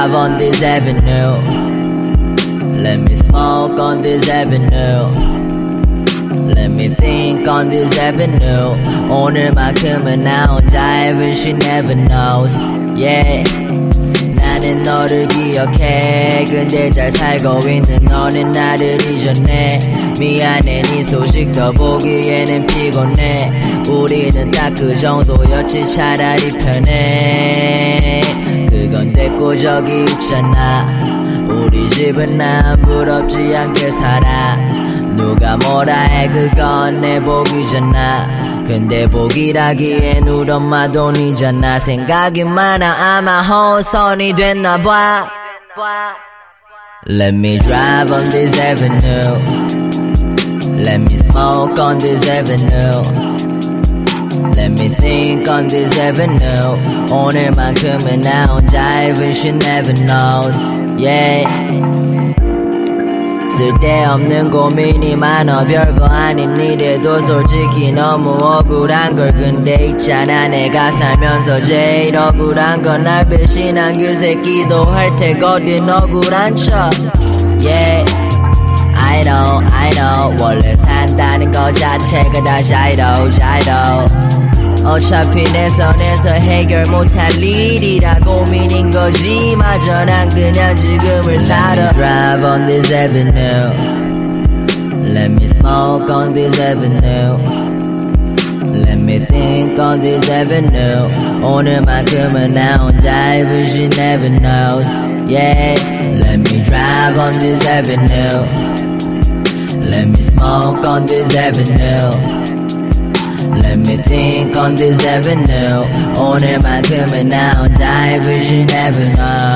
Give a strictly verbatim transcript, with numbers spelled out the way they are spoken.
drive on this avenue. Let me smoke on this avenue. Let me think on this avenue. 오늘만큼은 나 혼자 even she never knows. Yeah. 나는 너를 기억해. 근데 잘 살고 있는 너는 나를 잊었네. 미안해 네 소식도 보기에는 피곤해. 우리는 딱 그 정도였지 차라리 편해. 그건 됐고 저기 있잖아. 우리 집은 난 부럽지 않게 살아. 누가 뭐라 해 그건 내 복이잖아. 근데 복이라기엔 우리 엄마 돈이잖아. 생각이 많아 아마 혼선이 됐나봐. Let me drive on this avenue. Let me smoke on this avenue. Let me think on this avenue. 오늘만큼은 나 혼자 even she never knows. Yeah. 쓸데없는 고민이 많아. 별거 아닌 일에도 솔직히 너무 억울한 걸. 근데 있잖아 내가 살면서 제일 억울한 건 날 배신한 그 새끼도 할 테거든 억울한 척. Yeah I know I know 원래 산다는 거 자체가 다 자이로 자이로. 어차피 내 선에서 해결 못할 일이라 고민인 거지. 마저 난 그냥 지금을 살아. Let me drive on this avenue. Let me smoke on this avenue. Let me think on this avenue. 오늘만큼은 나 혼자 even she never knows. Yeah. Let me drive on this avenue. Let me smoke on this avenue. Let me think on this avenue. 오늘만큼은 나 혼자 even she never knows.